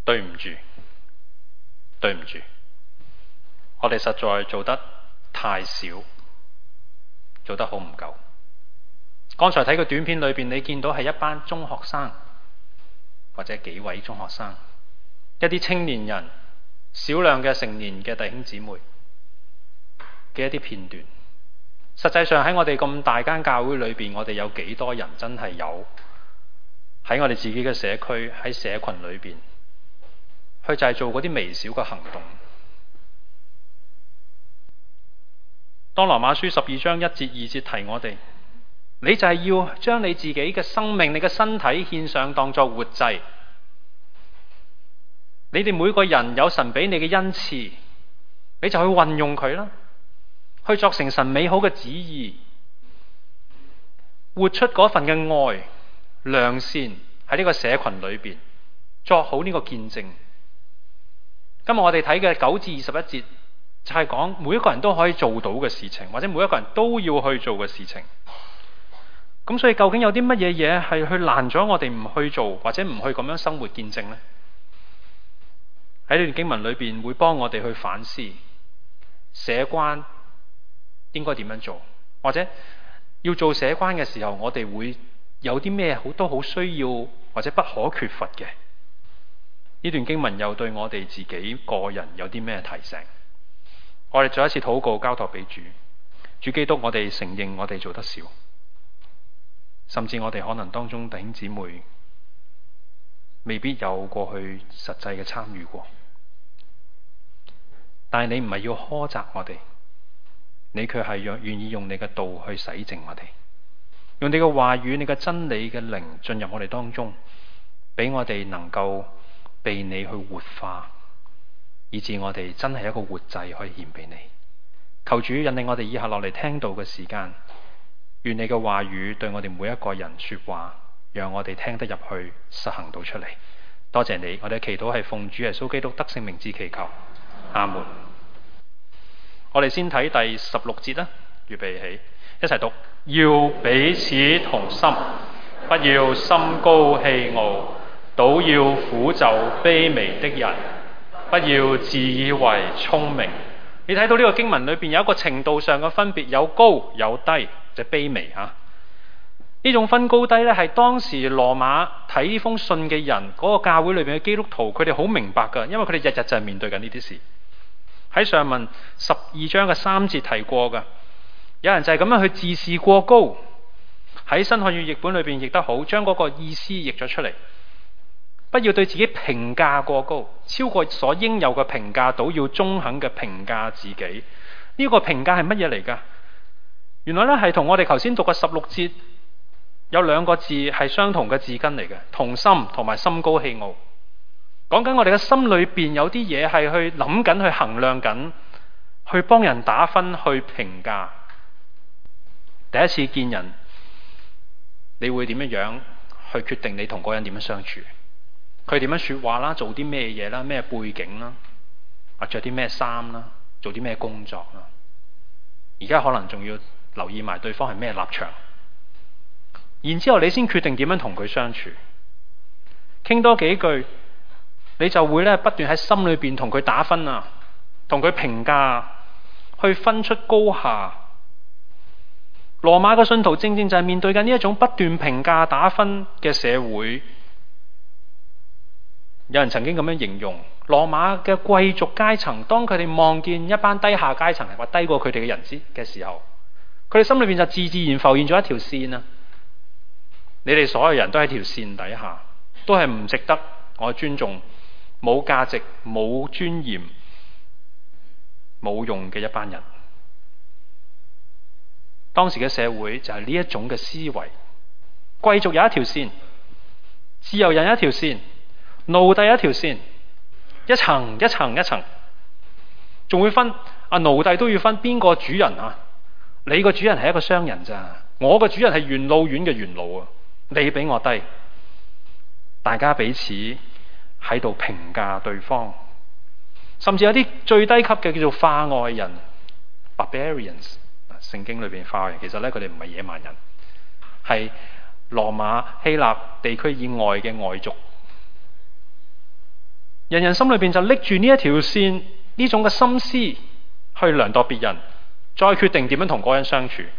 對唔住，對唔住，我哋實在做得太少，做得好唔夠。剛才睇個短片裏邊，你見到係一班中學生或者幾位中學生，一啲青年人，少量嘅成年嘅弟兄姊妹嘅一啲片段。實際上喺我哋咁大間教會裏邊，我哋有幾多人真係有喺我哋自己嘅社區，喺社群裏邊去就係做嗰啲微小嘅行動。當羅馬書12章1節2節提我哋，你就係要將你自己嘅生命、你嘅身體獻上當作活祭。你哋每個人有神俾你嘅恩賜，你就去運用佢啦，去作成神美好嘅旨意，活出嗰份嘅愛、良善喺呢個社群裏邊，作好呢個見證。今日我哋睇嘅9至21節就係講每一個人都可以做到嘅事情，或者每一個人都要去做嘅事情。咁所以究竟有啲乜嘢嘢係去攔咗我哋唔去做，或者唔去咁樣生活見證呢？喺呢段經文裏邊會幫我哋去反思社關應該點樣做，或者要做社關嘅時候，我哋會有啲咩都好需要或者不可缺乏嘅。呢段經文又對我哋自己個人有啲咩提醒？我哋再一次禱告，交託俾主。主基督，我哋承認我哋做得少，甚至我哋可能當中弟兄姊妹未必有過去實際嘅參與過。但係你唔係要苛責我哋，你卻係願意用你嘅道去洗淨我哋，用你嘅話語、你嘅真理嘅靈進入我哋當中，俾我哋能夠被你去活化，以致我哋真係一個活祭可以獻俾你。求主引領我哋以下落嚟聽道嘅時間，願你嘅話語對我哋每一個人說話，讓我哋聽得入去，實行到出嚟。多謝你，我哋祈禱係奉主耶穌基督得勝名字祈求，阿門。我哋先睇第16節啦，預備起，一齊讀。要彼此同心，不要心高氣傲，倒要俯就卑微的人，不要自以為聰明。你睇到呢個經文裏邊有一個程度上嘅分別，有高有低，就卑微吓。呢種分高低咧，係當時羅馬睇呢封信嘅人，嗰個教會裏邊嘅基督徒，佢哋好明白噶，因為佢哋日日就係面對緊呢啲事。喺上文12章嘅3節提過噶，有人就係咁樣去自視過高。喺新漢語譯本裏邊譯得好，將嗰個意思譯咗出嚟。不要對自己評價過高，超過所應有嘅評價，倒要中肯嘅評價自己。呢個評價係乜嘢嚟噶？原來咧係同我哋頭先讀嘅16節有兩個字係相同嘅字根嚟嘅，同心同埋心高氣傲。講緊我哋嘅心裏邊有啲嘢係去諗緊、去衡量緊、去幫人打分、去評價。第一次見人，你會點樣去決定你同嗰個人點樣相處？佢點樣說話啦，做啲咩嘢啦，咩背景啦，啊着啲咩衫啦，做啲咩工作啦。而家可能仲要留意埋對方係咩立場，然之後你先決定點樣同佢相處。傾多幾句，你就會不斷喺心裏邊同佢打分啊，同佢評價，去分出高下。羅馬嘅信徒正正就係面對緊呢一種不斷評價打分嘅社會。有人曾經咁樣形容羅馬嘅貴族階層，當佢哋望見一班低下階層或低過佢哋嘅人嘅時候，佢哋心裏邊就自然浮現咗一條線啊！你哋所有人都喺條線底下，都係唔值得我尊重、冇價值、冇尊嚴、冇用嘅一班人。當時嘅社會就係呢一種嘅思維，貴族有一條線，自由人有一條線，奴隸一條線，一層一層一層，仲會分奴隸都要分邊個主人啊？你個主人係一個商人咋，我個主人係元老院嘅元老啊！你比我低，大家彼此喺度評價對方，甚至有啲最低級嘅叫做化外人 （barbarians）。聖經裏邊化外人其實佢哋唔係野蠻人，係羅馬希臘地區以外嘅外族。 人人心裏邊就拎住呢一條線，呢種嘅心思去量度別人，再決定點樣同嗰人相處。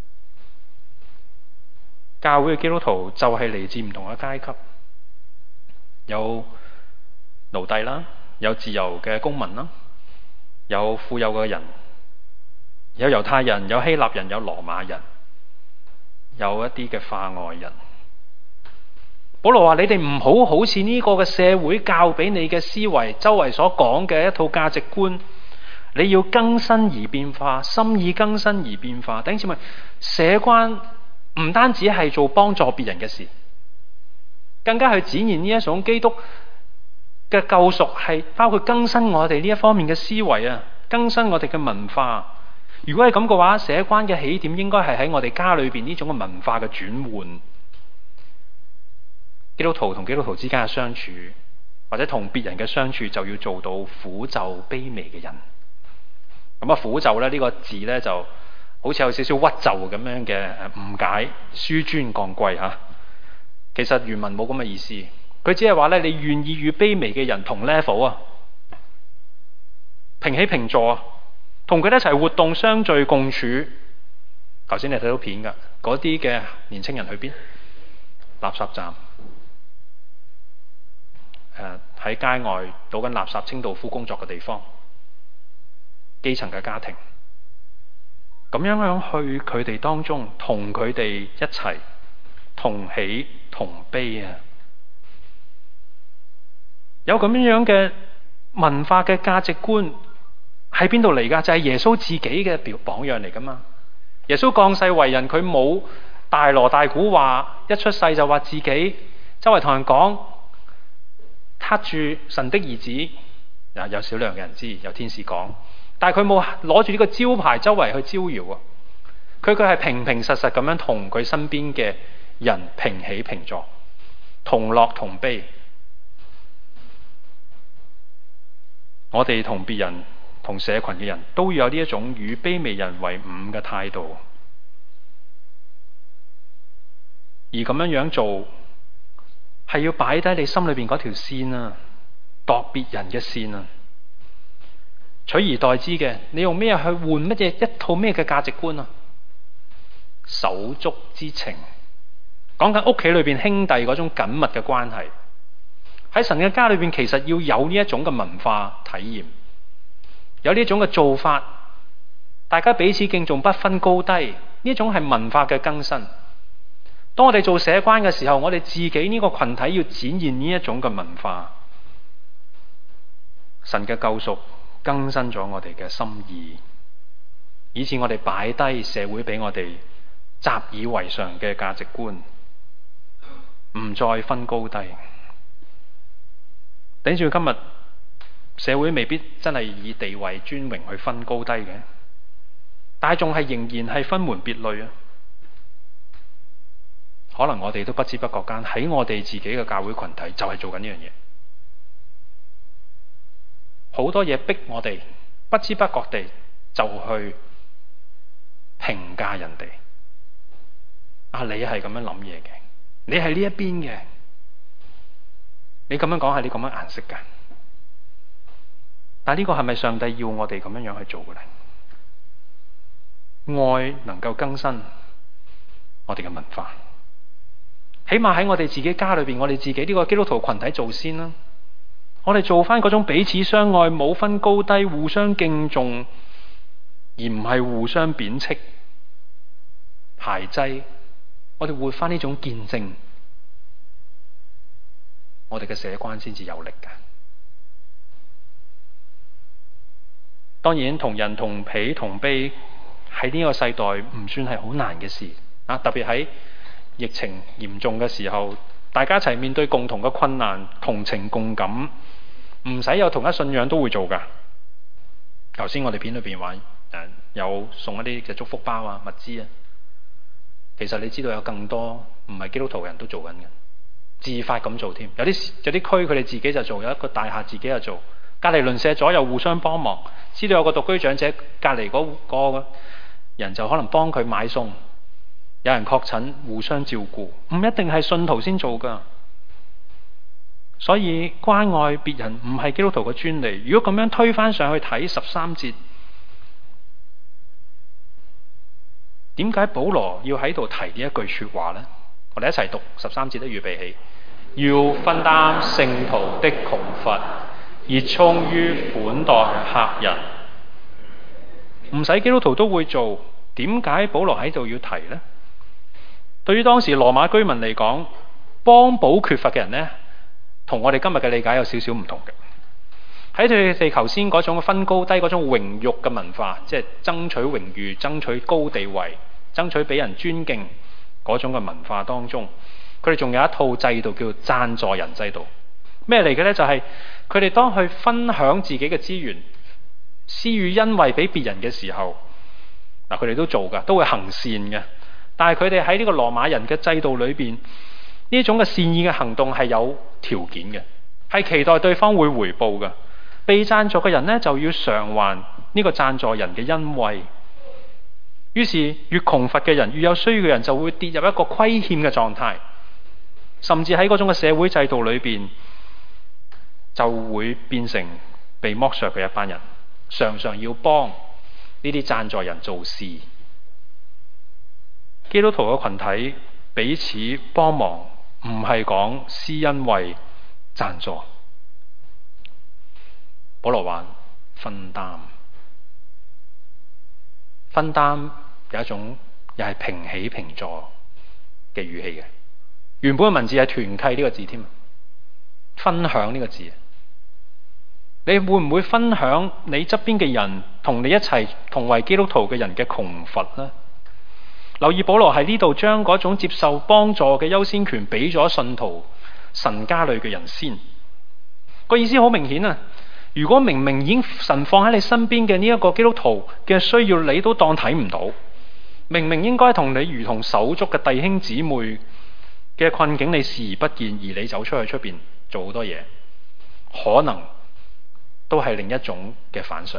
教會嘅基督徒就係嚟自唔同嘅階級，有奴隸啦，有自由嘅公民啦，有富有嘅人，有猶太人，有希臘人，有羅馬人，有一啲嘅化外人。保羅話：你哋唔好似呢個嘅社會教俾你嘅思維，周圍所講嘅一套價值觀，你要更新而變化，心意更新而變化。弟兄姊妹，社關唔單止係做幫助別人嘅事，更加去展現呢一種基督嘅救贖，係包括更新我哋呢一方面嘅思維啊，更新我哋嘅文化。如果係咁嘅話，社關嘅起點應該係喺我哋家裏邊呢種嘅文化嘅轉換。基督徒同基督徒之間嘅相處，或者同別人嘅相處，就要做到俯就卑微嘅人。咁啊，俯就咧呢個字咧就好似有少少屈就咁樣嘅誤解，紆尊降貴吓。其實原文冇咁嘅意思，佢只係話咧，你願意與卑微嘅人同 level 啊，平起平坐啊，同佢哋一齊活動、相聚、共處。頭先你睇到片噶，嗰啲嘅年青人去邊？垃圾站。喺街外倒緊垃圾、清道夫工作嘅地方，基層嘅家庭，咁樣去佢哋當中，同佢哋一齊同喜同悲啊！有咁樣嘅文化嘅價值觀喺邊度嚟㗎？就係耶穌自己嘅榜樣嚟㗎嘛！耶穌降世為人，佢冇大鑼大鼓話，一出世就話自己周圍同人講。撻住神的兒子，有少量嘅人知，有天使講，但係佢冇攞住呢個招牌周圍去招搖啊！佢係平平實實咁樣同佢身邊嘅人平起平坐，同樂同悲。我哋同別人、同社群嘅人都要有呢一種與卑微人為伍嘅態度，而咁樣做。係要擺低你心裏邊嗰條線啊，度別人嘅線啊，取而代之嘅，你用咩去換乜嘢一套咩嘅價值觀啊？手足之情，講緊屋企裏邊兄弟嗰種緊密嘅關係，喺神嘅家裏邊，其實要有呢一種嘅文化體驗，有呢一種嘅做法，大家彼此敬重，不分高低，呢種係文化嘅更新。當我哋做社關嘅時候，我哋自己呢個群體要展現呢一種嘅文化。神嘅救贖更新咗我哋嘅心意，以致我哋擺低社會俾我哋習以為常嘅價值觀，唔再分高低。頂住今日社會未必真係以地位尊榮去分高低嘅，但係仲係仍然係分門別類啊！可能我哋都不知不覺間喺我哋自己嘅教會群體就係做緊呢樣嘢，好多嘢逼我哋不知不覺地就去評價人哋。啊，你係咁樣諗嘢嘅，你係呢一邊嘅，你咁樣講係你咁樣顏色㗎。但係呢個係咪上帝要我哋咁樣去做嘅咧？愛能夠更新我哋嘅文化。起碼喺我哋自己家裏邊，我哋自己呢個基督徒群體做先啦。我哋做翻嗰種彼此相愛、冇分高低、互相敬重，而唔係互相貶斥、排擠。我哋活翻呢種見證，我哋嘅社關先至有力㗎。當然，同人同喜同悲喺呢個世代唔算係好難嘅事啊！特別喺疫情嚴重嘅時候，大家一齊面對共同嘅困難，同情共感，唔使有同一信仰都會做㗎。頭先我哋片裏邊話有送一啲嘅祝福包啊、物資啊，其實你知道有更多唔係基督徒嘅人都做緊嘅，自發咁做添。有啲區佢哋自己就做，有一個大廈自己就做，隔離鄰舍左右互相幫忙。知道有個獨居長者，隔離嗰個人就可能幫佢買餸。有人確診，互相照顧，唔一定係信徒先做噶。 所以關愛別人唔係基督徒嘅專利。如果咁樣推返上去睇13節，點解保羅要喺度提呢一句說話呢？我哋一齊讀13節都預備起，要分擔聖徒的窮乏，熱衷於款待客人。唔使基督徒都會做，點解保羅喺度要提呢？對於當時羅馬居民嚟講，幫補缺乏嘅人呢，同我哋今日嘅理解有少少唔同嘅。喺佢哋頭先嗰種分高低、嗰種榮辱嘅文化，即係爭取榮譽、爭取高地位、爭取俾人尊敬嗰種嘅文化當中，佢哋仲有一套制度叫贊助人制度。咩嚟嘅呢？就係佢哋當去分享自己嘅資源、施予恩惠俾別人嘅時候，嗱，佢哋都做㗎，都會行善嘅。但係佢哋喺呢個羅馬人嘅制度裏邊，呢種嘅善意嘅行動係有條件嘅，係期待對方會回報嘅。被贊助嘅人呢，就要償還呢個贊助人嘅恩惠。於是越窮乏嘅人、越有需要嘅人就會跌入一個虧欠嘅狀態，甚至喺嗰種嘅社會制度裏邊就會變成被剝削嘅一班人，常常要幫呢啲贊助人做事。基督徒嘅群體彼此幫忙，唔係講施恩惠贊助。保羅話分擔，分擔有一種又係平起平坐嘅語氣嘅。原本嘅文字係團契呢個字添，分享呢個字。你會唔會分享你側邊嘅人同你一齊同為基督徒嘅人嘅窮乏呢？留意保羅喺呢度將嗰種接受幫助嘅優先權俾咗信徒神家裏嘅人先。個意思好明顯啊！如果明明已經神放喺你身邊嘅呢一個基督徒嘅需要，你都當睇唔到，明明應該同你如同手足嘅弟兄姊妹嘅困境，你視而不見，而你走出去出邊做好多嘢，可能都係另一種嘅反常。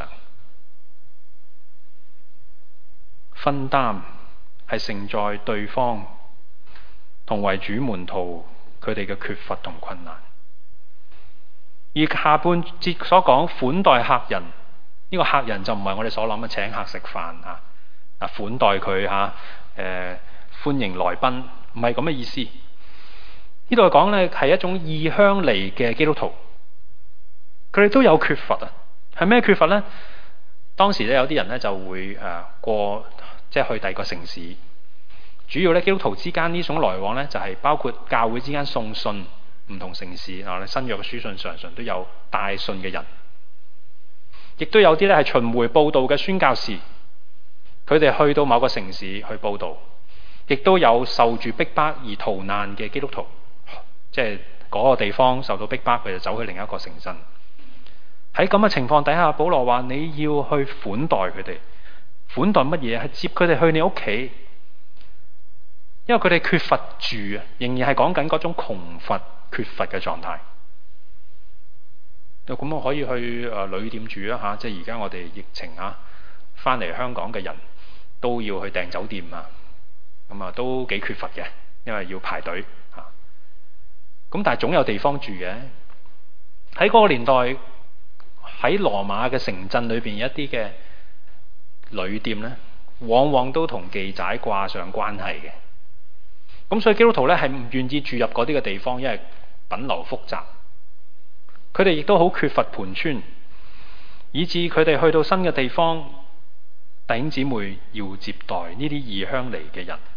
分擔係承載對方同為主門徒佢哋嘅缺乏同困難。而下半節所講款待客人，呢個客人就唔係我哋所諗嘅請客食飯啊，款待佢歡迎來賓，唔係咁嘅意思。呢度講咧係一種異鄉嚟嘅基督徒，佢哋都有缺乏啊。係咩缺乏呢？當時咧有啲人咧就會即係去第二個城市，主要咧基督徒之間呢種來往咧就係包括教會之間送信。唔同城市啊，新約嘅書信常常都有帶信嘅人，亦都有啲咧係巡迴報道嘅宣教士，佢哋去到某個城市去報道，亦都有受住逼迫而逃難嘅基督徒，即係嗰個地方受到逼迫，佢就走去另一個城鎮。喺咁嘅情況底下，保羅話你要去款待佢哋，款待乜嘢？係接佢哋去你屋企，因為佢哋缺乏住啊，仍然係講緊嗰種窮乏。缺乏嘅狀態，咁我可以去旅店住啊嚇！即係而家我哋疫情啊，翻嚟香港嘅人都要去訂酒店啊，咁啊都幾缺乏嘅，因為要排隊嚇。咁但係總有地方住嘅。喺嗰個年代，喺羅馬嘅城鎮裏邊一啲嘅旅店咧，往往都同妓仔掛上關係嘅。咁所以基督徒咧係唔願意住入嗰啲嘅地方，因為品流複雜。佢哋亦都好缺乏盤川，以致佢哋去到新嘅地方，弟兄姊妹要接待呢啲異鄉嚟嘅人，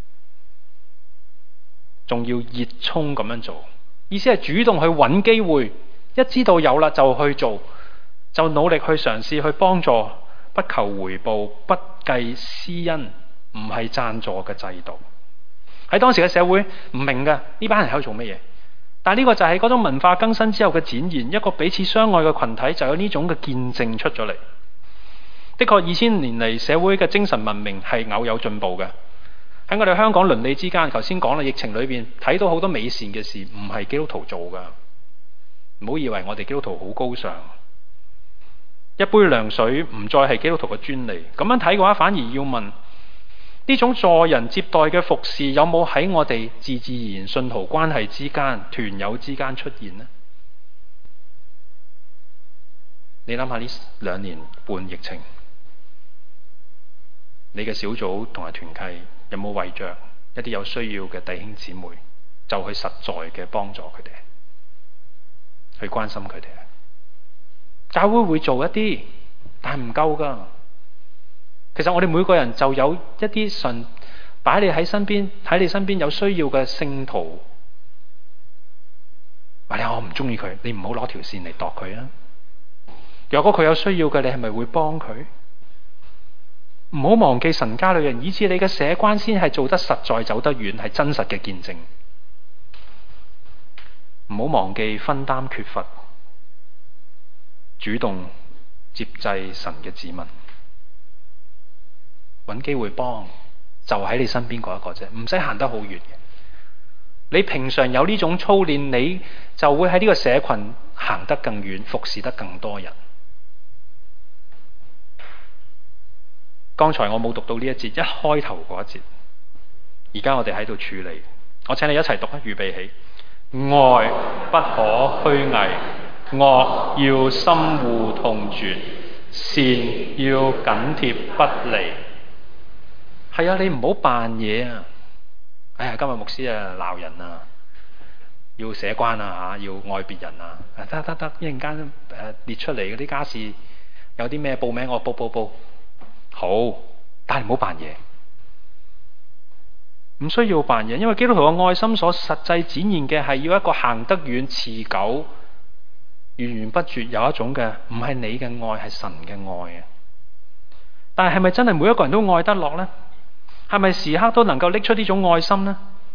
仲要熱衷咁樣做。意思係主動去揾機會，一知道有啦就去做，就努力去嘗試去幫助，不求回報，不計施恩，唔係贊助嘅制度。喺當時嘅社會唔明㗎，呢班人喺度做乜嘢？但係呢個就係嗰種文化更新之後嘅展現，一個彼此相愛嘅群體就有呢種嘅見證出咗嚟。的確2000年嚟社會嘅精神文明係偶有進步嘅。喺我哋香港鄰里之間，頭先講啦，疫情裏邊睇到好多美善嘅事，唔係基督徒做㗎。唔好以為我哋基督徒好高尚，一杯涼水唔再係基督徒嘅專利。咁樣睇嘅話，反而要問呢種助人接待嘅服侍有冇喺我哋自然信徒關係之間、團友之間出現呢？你諗下呢2年半疫情，你嘅小組同埋團契有冇為着一啲有需要嘅弟兄姊妹，就去實在嘅幫助佢哋，去關心佢哋？教會會做一啲，但係唔夠㗎。其實我哋每個人就有一啲神擺你喺身邊，喺你身邊有需要嘅聖徒。話你我唔中意佢，你唔好攞條線嚟度佢啊！如果佢有需要嘅，你係咪會幫佢？唔好忘記神家裏人，以致你嘅社關先係做得實在、走得遠，係真實嘅見證。唔好忘記分擔缺乏，主動接濟神嘅子民。揾機會幫，就喺你身邊嗰一個啫，唔使行得好遠嘅。你平常有呢種操練，你就會喺呢個社群行得更遠，服侍得更多人。剛才我冇讀到呢一節，一開頭嗰一節，而家我哋喺度處理。我請你一齊讀啊！預備起，愛不可虛偽，惡要深惡痛絕，善要緊貼不離。係啊，你唔好扮嘢啊！哎呀，今日牧師啊鬧人啊，要社關啊嚇，要愛別人啊，得，一陣間列出嚟嗰啲家事，有啲咩報名我報，好，但係唔好扮嘢，唔需要扮嘢，因為基督徒嘅愛心所實際展現嘅係要一個行得遠、持久、源源不絕，有一種嘅唔係你嘅愛，係神嘅愛啊！但係咪真係每一個人都愛得落呢？係咪時刻都能夠拎出呢種愛心呢？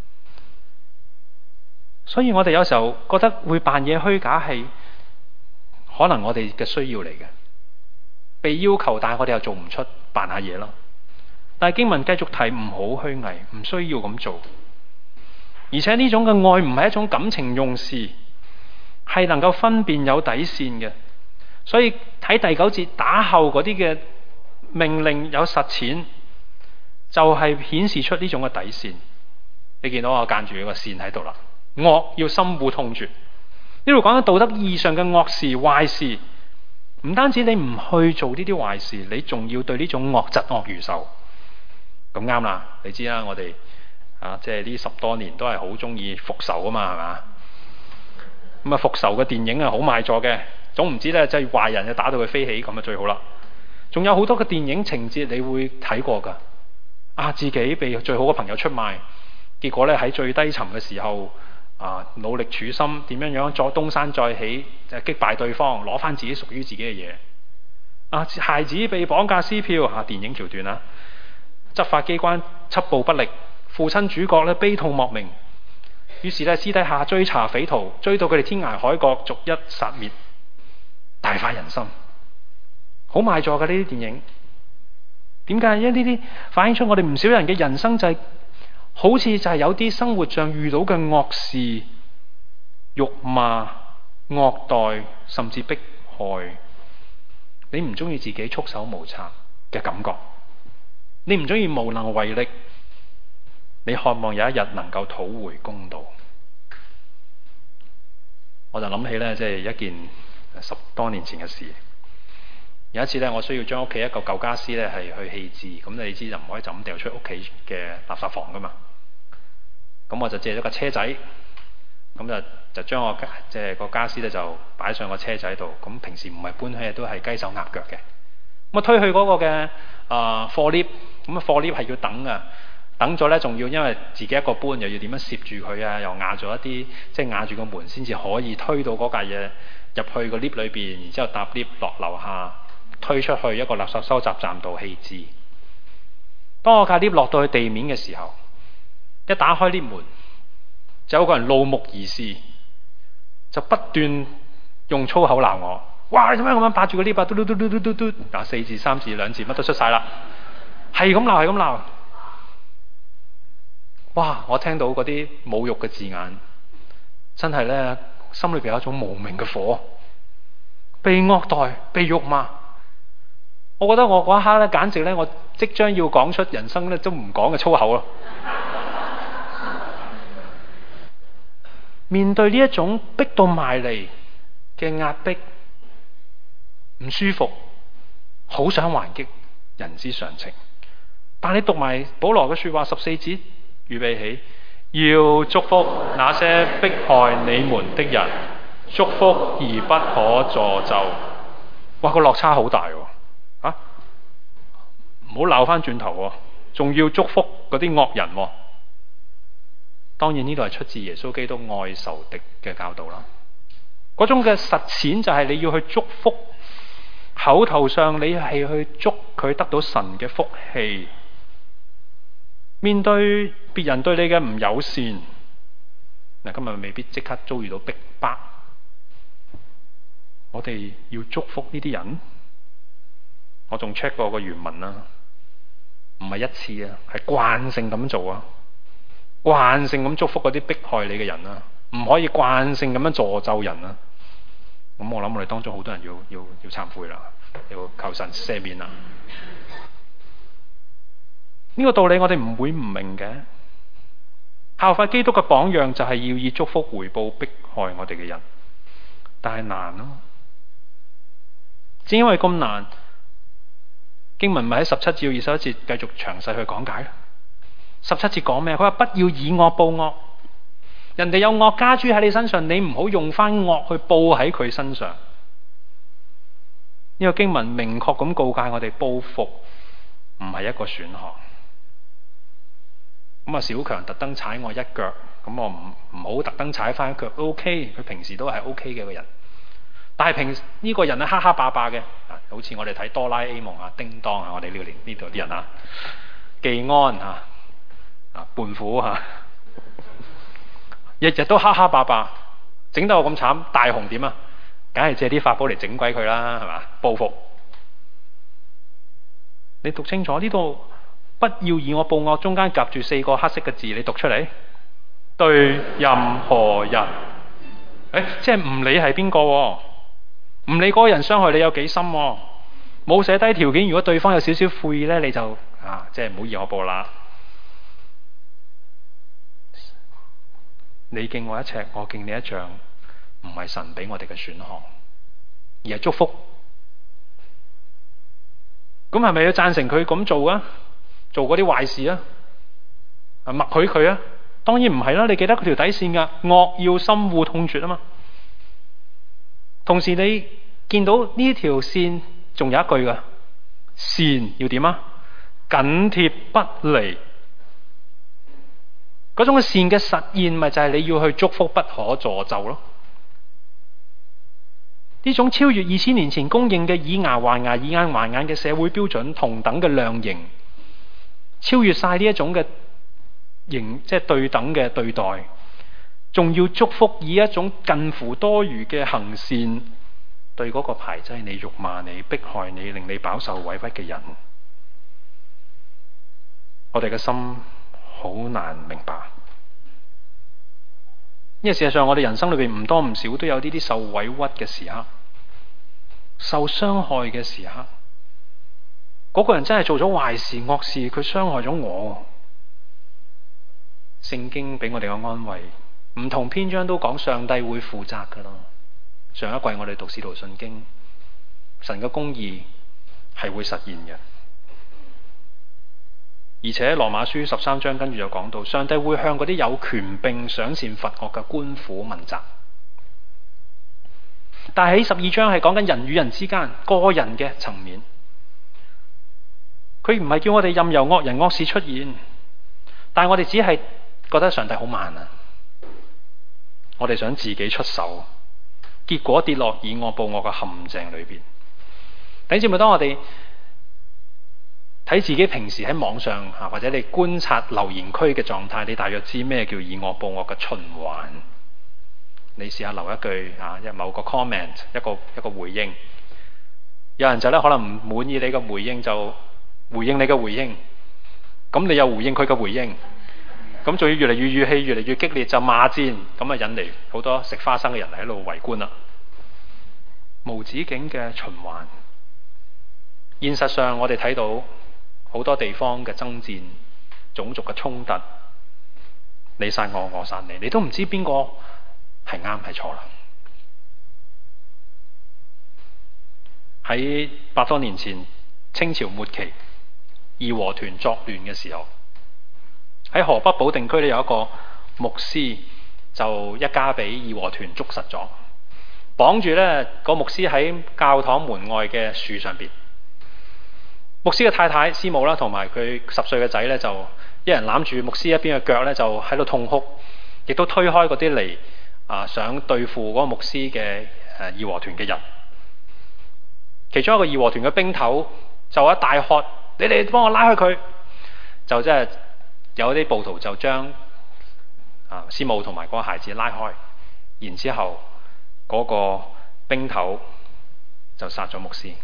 所以我哋有時候覺得會扮嘢虛假係可能我哋嘅需要嚟嘅，被要求，但係我哋又做唔出，扮下嘢咯。但係經文繼續提唔好虛偽，唔需要咁做。而且呢種嘅愛唔係一種感情用事，係能夠分辨有底線嘅。所以睇第9節打後嗰啲嘅命令有實踐，就係顯示出呢種嘅底線。你見到我間住個線喺度啦，惡要深惡痛絕。呢度講緊道德意義上嘅惡事、壞事，唔單止你唔去做呢啲壞事，你仲要對呢種惡疾惡如仇。咁啱啦，你知啦，我哋即係呢10多年都係好中意復仇啊嘛，係嘛？咁啊，復仇嘅電影係好賣座嘅，總唔知咧，即係壞人就打到佢飛起咁啊，最好啦。仲有好多嘅電影情節你會睇過噶。自己被最好嘅朋友出賣，結果咧喺最低層嘅時候努力處心，點樣再東山再起，就擊敗對方，攞翻自己屬於自己嘅嘢。孩子被綁架撕票，電影橋段執法機關緝捕不力，父親主角咧悲痛莫名，於是咧私底下追查匪徒，追到佢哋天涯海角，逐一殺滅，大快人心，好賣座嘅呢啲電影。點解？因為呢啲反映出我哋唔少人嘅人生就係好似就係有啲生活上遇到嘅惡事、辱罵、惡待，甚至迫害。你唔中意自己束手無策嘅感覺，你唔中意無能為力，你渴望有一日能夠討回公道。我就諗起咧，即係一件10多年前嘅事。有一次咧，我需要將屋企一個舊家私咧係去棄置，咁你知就唔可以就咁掉出屋企嘅垃圾房噶嘛。咁我就借咗個車仔，咁就將我即係個家私咧就擺上個車仔度。咁平時唔係搬起都係雞手鴨腳嘅。咁我推去嗰個嘅貨 lift，咁貨 lift 係要等噶，等咗咧仲要因為自己一個搬，又要點樣攝住佢啊，又壓咗一啲即係壓住個門先至可以推到嗰架嘢入去個 lift 裏邊，然之後搭 lift 落樓下。推出去一個垃圾收集站度棄置。當我架 lift 落到去地面嘅時候，一打開 lift 門，就有個人怒目而視，就不斷用粗口鬧我。哇！你做咩咁樣霸住個 lift 啊？嘟嘟嘟嘟嘟嘟嘟，嗱4字、3字、2字乜都出晒啦，係咁鬧，係咁鬧。哇！我聽到嗰啲侮辱嘅字眼，真係咧心裏邊有一種無名嘅火，被惡待、被辱罵。 我覺得我嗰一刻咧，簡直咧，我即將要講出人生咧都唔講嘅粗口咯。面對呢一種逼到埋嚟嘅壓迫，唔舒服，好想還擊，人之常情。但你讀埋保羅嘅說話14節，預備起，要祝福那些迫害你們的人，祝福而不可詛咒。哇，個落差好大喎！唔好鬧翻轉頭喎，仲要祝福嗰啲惡人喎。當然呢度係出自耶穌基督愛仇敵嘅教導啦。嗰種嘅實踐就係你要去祝福，口頭上你係去祝佢得到神嘅福氣。面對別人對你嘅唔友善，嗱，今日未必即刻遭遇到逼迫，我哋要祝福呢啲人。我仲 check 過個原文啦，唔係一次啊，係慣性咁做啊，慣性咁祝福嗰啲迫害你嘅人啊，唔可以慣性咁樣詛咒人啊。咁我諗我哋當中好多人要懺悔啦，要求神赦免啦。呢個道理我哋唔會唔明嘅。效法基督嘅榜樣就係要以祝福回報迫害我哋嘅人，但係難咯。正因為咁難，經文咪喺17至21節繼續詳細去講解。17節講咩？佢話不要以惡報惡，人哋有惡加諸喺你身上，你唔好用翻惡去報喺佢身上。呢個經文明確咁告誡我哋，報復唔係一個選項。咁啊，小強特登踩我一腳，咁我唔好特登踩翻一腳都 OK。佢平時都係 OK 嘅個人，但係呢個人咧，黑黑霸霸嘅，好似我哋睇哆啦 A 夢啊、叮當啊，我哋呢度啲人啊，技安胖虎日日都黑黑霸霸，整到我咁慘，大雄點啊？梗係借啲法寶嚟整鬼佢啦，係嘛？報復。你讀清楚呢度。不要以惡報惡，中間夾住4個黑色嘅字，你讀出嚟。對任何人，即係唔理係邊個，唔理嗰個人傷害你有幾深，冇寫低條件。如果對方有少少悔意咧，你就即係唔好以惡報啦。你敬我一尺，我敬你一丈，唔係神俾我哋嘅選項，而係祝福。咁係咪要贊成佢咁做啊？做嗰啲壞事啊？默許佢啊？當然唔係啦！你記得佢條底線噶，惡要深惡痛絕啊嘛。同時你見到呢條線仲有一句噶，善要點啊？緊貼不離。嗰種嘅善嘅實現，咪就係你要去祝福，不可詛咒咯。呢種超越2000年前公認嘅以牙還牙、以眼還眼嘅社會標準，同等嘅量刑。超越晒呢一種嘅即係對等嘅對待，仲要祝福以一種近乎多餘嘅行善，對嗰個排擠你、辱罵你、迫害你、令你飽受委屈嘅人，我哋嘅心好難明白。因為事實上我哋人生裏邊唔多唔少都有呢啲受委屈嘅時刻，受傷害嘅時刻。嗰個人真係做咗壞事惡事，佢傷害咗我。聖經俾我哋嘅安慰，唔同篇章都講上帝會負責噶啦。上一季我哋讀使徒信經，神嘅公義係會實現嘅。而且羅馬書13章跟住就講到，上帝會向嗰啲有權柄賞善罰惡嘅官府問責。但係喺12章係講緊人與人之間個人嘅層面。佢唔係叫我哋任由惡人惡事出現，但係我哋只係覺得上帝好慢啊！我哋想自己出手，結果跌落以惡報惡嘅陷阱裏邊。弟兄姊妹，當我哋睇自己平時喺網上或者你觀察留言區嘅狀態，你大約知咩叫以惡報惡嘅循環。你試下留一句某個 comment， 一個回應，有人就可能唔滿意你嘅回應，就回應你嘅回應，咁你又回應佢嘅回應，咁仲要越嚟越語氣越嚟越激烈，就罵戰，咁啊引嚟好多食花生嘅人喺度圍觀啦，無止境嘅循環。 現實上我哋睇到好多地方嘅爭戰、種族嘅衝突，你殺我，我殺你，你都唔知邊個係啱係錯啦。喺100多年前清朝末期義和團作亂嘅時候，喺河北保定區咧有一個牧師就一家俾義和團捉實咗，綁住咧個牧師喺教堂門外嘅樹上邊。牧師嘅太太師母啦，同埋佢10歲嘅仔咧，就一人攬住牧師一邊嘅腳咧，就喺度痛哭，亦都推開嗰啲嚟想對付嗰個牧師嘅義和團嘅人。其中一個義和團嘅兵頭就一大喝：你哋幫我拉開佢！就即係有啲暴徒就將師母同埋嗰個孩子拉開，然之後嗰個兵頭就殺咗牧師。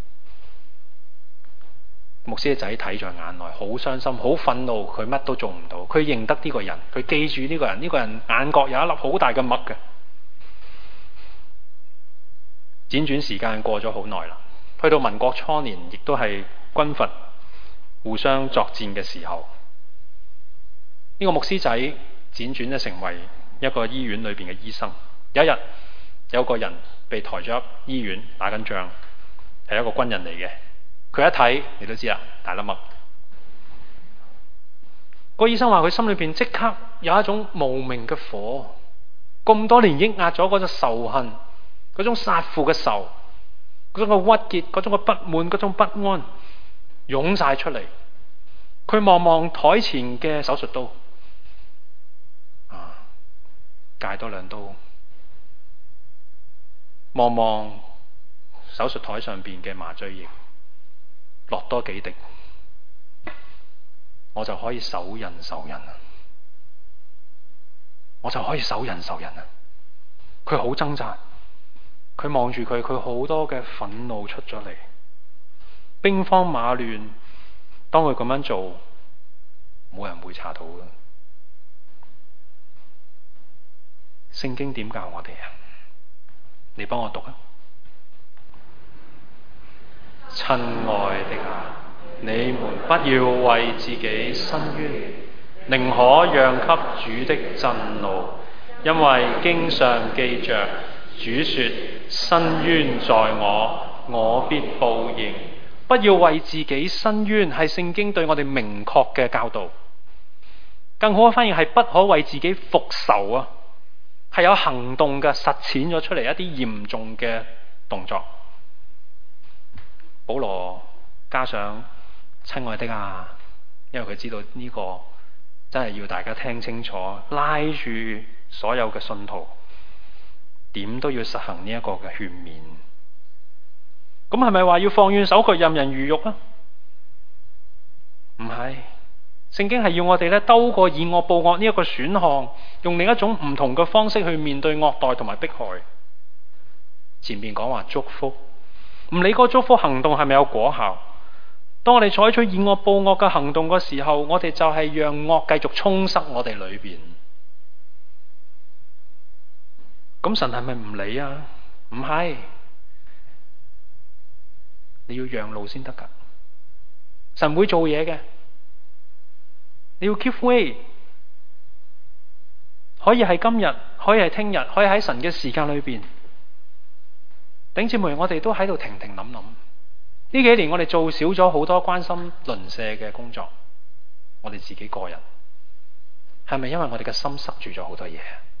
牧師嘅仔睇在眼內，好傷心，好憤怒，佢乜都做唔到。佢認得呢個人，佢記住呢個人，呢個人眼角有一粒好大嘅墨嘅。輾轉時間過咗好耐啦，去到民國初年，亦都係軍閥互相作戰嘅時候，呢個牧師仔輾轉咧成為一個醫院裏邊嘅醫生。有一日，有個人被抬咗入醫院打緊仗，係一個軍人嚟嘅。佢一睇，你都知啦，大粒墨。個醫生話佢心裏邊即刻有一種無名嘅火，咁多年抑壓咗嗰種仇恨，嗰種殺父嘅仇，嗰種嘅鬱結，嗰種嘅不滿，嗰種不安湧晒出嚟。佢望望台前嘅手術刀，戒多2刀，望望手術台上邊嘅麻醉液，落多幾滴，我就可以手刃仇人啦！我就可以手刃仇人啦！佢好掙扎，佢望住佢好多嘅憤怒出咗嚟，兵荒馬亂。當佢咁樣做，冇人會查到嘅。聖經點教我哋啊？你幫我讀啊！親愛的啊，你們不要為自己申冤，寧可讓給主的震怒，因為經上記着，主說：申冤在我，我必報應。不要為自己申冤，係聖經對我哋明確嘅教導。更好嘅翻譯係不可為自己復仇啊，係有行動嘅，實踐咗出嚟一啲嚴重嘅動作。保羅加上親愛的啊，因為佢知道呢個真係要大家聽清楚，拉住所有嘅信徒，點都要實行呢一個嘅勸勉。咁係咪話要放軟手腳，任人魚肉啊？唔係，聖經係要我哋咧兜過以惡報惡呢一個選項，用另一種唔同嘅方式去面對惡待同埋迫害。前面講話祝福，唔理嗰個祝福行動係咪有果效，當我哋採取以惡報惡嘅行動嘅時候，我哋就係讓惡繼續充塞我哋裏邊。咁神係咪唔理啊？唔係，你要讓路先得噶。神會做嘢嘅，你要 give way， 可以係今日，可以係聽日，可以喺神嘅時間裏邊。弟兄姊妹，我哋都喺度停停諗諗，呢幾年我哋做少咗好多關心鄰舍嘅工作，我哋自己個人係咪因為我哋嘅心塞住咗好多嘢，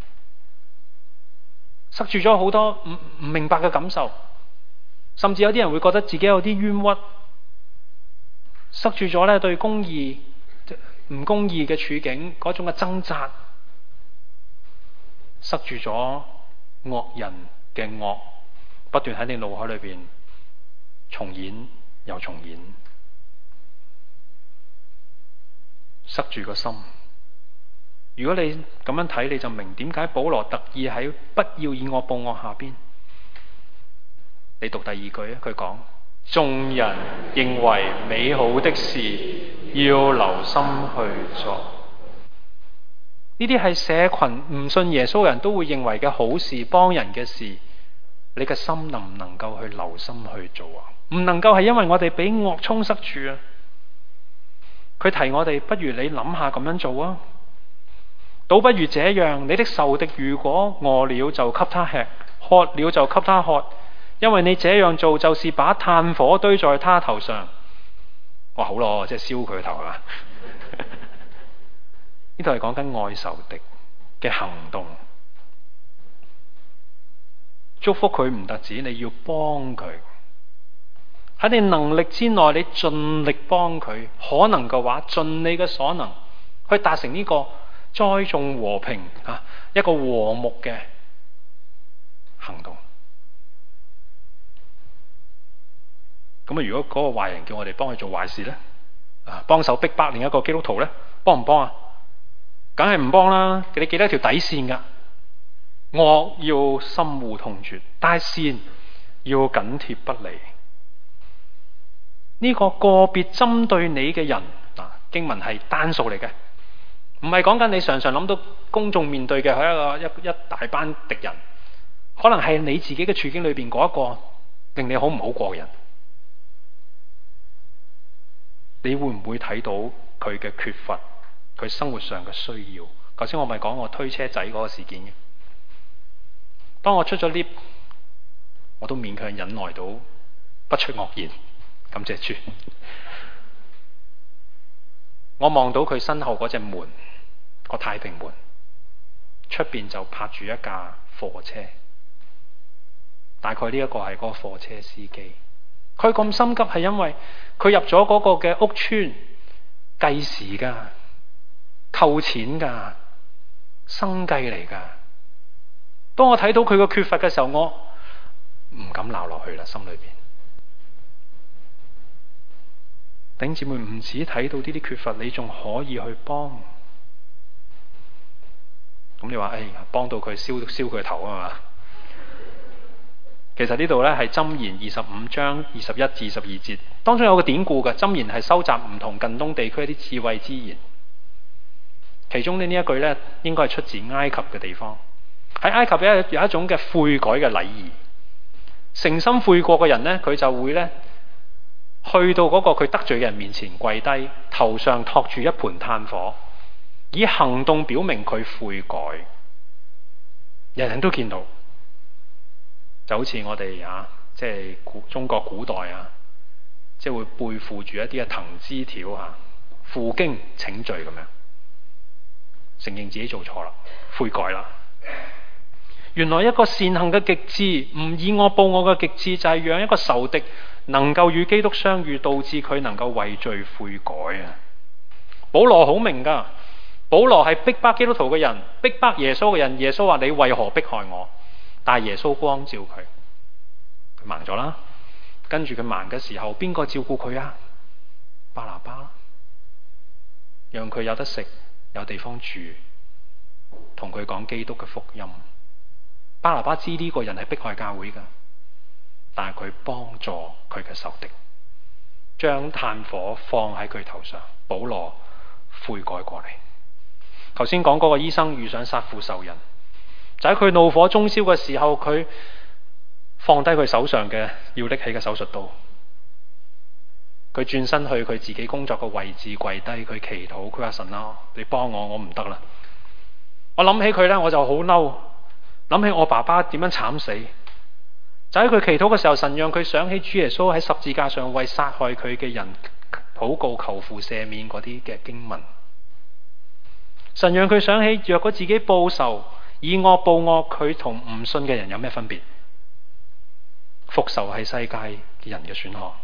塞住咗好多唔明白嘅感受，甚至有啲人會覺得自己有啲冤屈，塞住咗咧對公義唔公義嘅處境嗰種嘅掙扎，塞住咗惡人嘅惡不斷喺你腦海裏邊重演又重演，塞住個心。如果你咁樣睇，你就明點解保羅特意喺不要以惡報惡下邊。你讀第2句啊，佢講眾人認為美好的事，要留心去做。呢啲係社群唔信耶穌人都會認為嘅好事，幫人嘅事。 你嘅心能唔能夠去留心去做啊？唔能夠係因為我哋俾惡充塞住啊！佢提我哋，不如你諗下咁樣做啊！倒不如這樣，你的仇敵如果餓了就給他吃，渴了就給他喝，因為你這樣做就是把炭火堆在他頭上。哇，好咯，即係燒佢個頭啊！呢度係講緊愛仇敵嘅行動。祝福佢唔特止，你要幫佢喺你能力之內，你盡力幫佢，可能嘅話盡你嘅所能去達成呢個栽種和平啊，一個和睦嘅行動。咁啊，如果嗰個壞人叫我哋幫佢做壞事咧，幫手逼迫另一個基督徒咧，幫唔幫啊？梗係唔幫啦！你記得條底線噶，惡要深惡痛絕，但係善要緊貼不離。呢個個別針對你嘅人，經文係單數嚟嘅，唔係講緊你常常諗到公眾面對嘅係一大班敵人，可能係你自己嘅處境裏邊嗰一個令你好唔好過嘅人，你會唔會睇到佢嘅缺乏，佢生活上嘅需要？頭先我咪講我推車仔嗰個事件嘅，當我出咗 lift， 我都勉強忍耐到不出惡言。感謝主，我望到佢身後嗰隻門，個太平門出邊就泊住一架貨車，大概呢一個係嗰個貨車司機。佢咁心急係因為佢入咗嗰個嘅屋村計時噶，扣錢噶，生計嚟噶。當我睇到佢個缺乏嘅時候，我唔敢鬧落去啦，心裏邊。弟兄姊妹，唔止睇到呢啲缺乏，你仲可以去幫。咁你話幫到佢燒佢個頭啊嘛？其實呢度咧係箴言25章21至22節，當中有個典故嘅。箴言係收集唔同近東地區一啲智慧之言，其中呢一句咧應該係出自埃及嘅地方。喺埃及有一種嘅悔改嘅禮儀，誠心悔過嘅人咧，佢就會咧去到嗰個佢得罪嘅人面前跪低，頭上托住一盤炭火，以行動表明佢悔改，人人都見到。就好似我哋即係中國古代即係會背負住一啲嘅藤枝條負荊請罪咁樣，承認自己做錯啦，悔改啦。原來一個善行嘅極致，唔以惡報惡嘅極致，就係讓一個仇敵能夠與基督相遇，導致佢能夠為罪悔改啊！保羅好明噶，保羅係逼迫基督徒嘅人，逼迫耶穌嘅人。耶穌話：你為何迫害我？但係耶穌光照佢，佢盲咗啦。跟住佢盲嘅時候，邊個照顧佢啊？巴拿巴，讓佢有得食，有地方住，同佢講基督嘅福音。巴拿巴知呢個人係迫害教會噶，但係佢幫助佢嘅仇敵，將炭火放喺佢頭上。保羅悔改過嚟。頭先講嗰個醫生遇上殺父仇人，就喺佢怒火中燒嘅時候，佢放低佢手上嘅要拎起嘅手術刀，佢轉身去佢自己工作嘅位置跪低，佢祈禱，佢話：神啊，你幫我唔得啦！我諗起佢咧，我就好嬲，諗起我爸爸點樣慘死。就喺佢祈禱嘅時候，神讓佢想起主耶穌喺十字架上為殺害佢嘅人禱告求父赦免嗰啲嘅經文。神讓佢想起，若果自己報仇，以惡報惡，佢同唔信嘅人有咩分別？復仇係世界嘅人嘅選項。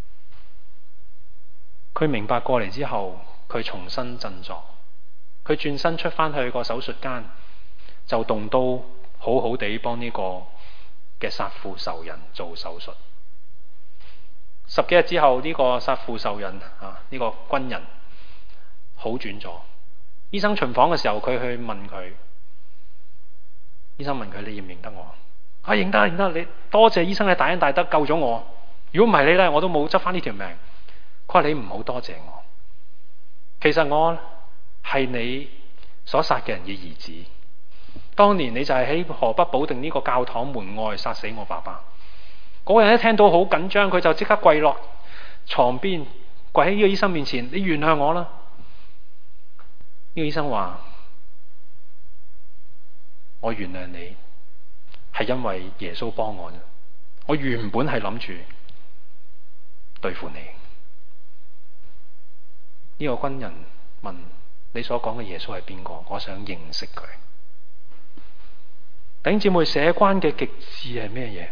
佢明白過嚟之後，佢重新振作，佢轉身出翻去個手術間，就動刀好好地幫呢個嘅殺父仇人做手術。10幾日之後，呢個殺父仇人呢個軍人好轉咗。醫生巡訪嘅時候，佢去問佢，醫生問佢：你認唔認得我？認得，認得。你多謝醫生嘅大恩大德救咗我，如果唔係你咧，我都冇執翻呢條命。佢話：你唔好多謝我，其實我係你所殺嘅人嘅兒子， 當年你就係喺河北保定呢個教堂門外殺死我爸爸。嗰個人一聽到好緊張，佢就即刻跪落床邊，跪喺呢個醫生面前，你原諒我啦。呢個醫生話：我原諒你係因為耶穌幫我，我原本係諗住對付你。呢個軍人問：你所講嘅耶穌係邊個？我想認識佢。弟兄姊妹，社關嘅極致係咩嘢？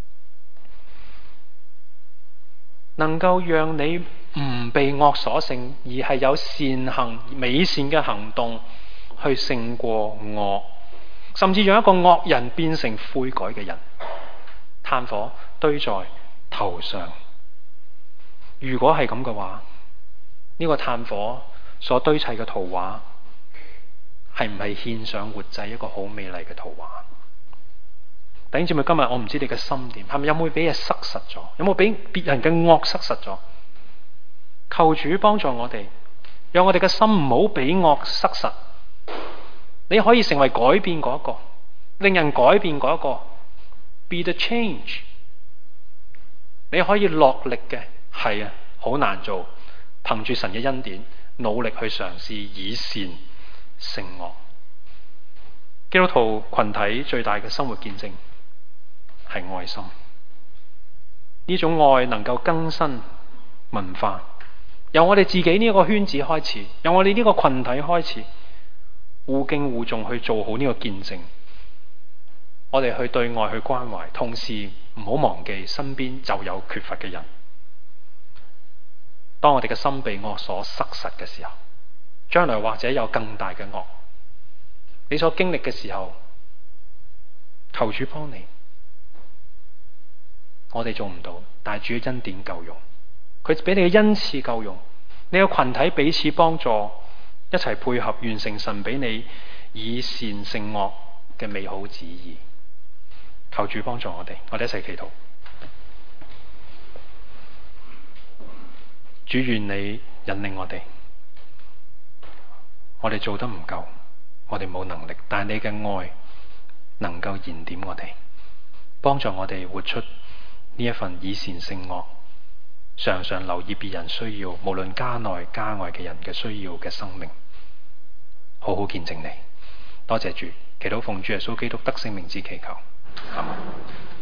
能夠讓你唔被惡所勝，而係有善行、美善嘅行動去勝過惡，甚至讓一個惡人變成悔改嘅人。炭火堆在頭上，如果係咁嘅話，呢個炭火所堆砌嘅圖畫係唔係獻上活祭一個好美麗嘅圖畫？弟兄姊妹，今日我唔知你嘅心點，係咪有冇俾嘢塞實咗？有冇俾別人嘅惡塞實咗？求主幫助我哋，讓我哋嘅心唔好俾惡塞實。你可以成為改變嗰一個，令人改變嗰一個 ，be the change。你可以落力嘅，係啊，好難做，憑住神嘅恩典，努力去嘗試以善勝惡。基督徒群體最大嘅生活見證係愛心，呢種愛能夠更新文化，由我哋自己呢個圈子開始，由我哋呢個群體開始，互敬互重去做好呢個見證。我哋去對外去關懷，同時唔好忘記身邊就有缺乏嘅人。當我哋嘅心被惡所塞實嘅時候，將來或者有更大嘅惡，你所經歷嘅時候，求主幫你。我哋做唔到，但係主嘅恩典夠用，佢俾你嘅恩賜夠用，你個群體彼此幫助，一齊配合完成神俾你以善勝惡嘅美好旨意。求主幫助我哋，我哋一齊祈禱。主，願你引領我哋，我哋做得唔夠，我哋冇能力，但係你嘅愛能夠燃點我哋，幫助我哋活出呢一份以善勝惡，常常留意別人需要，無論家內家外嘅人嘅需要嘅生命，好好見證你。多謝主，祈禱奉主耶穌基督得勝名字祈求，阿們。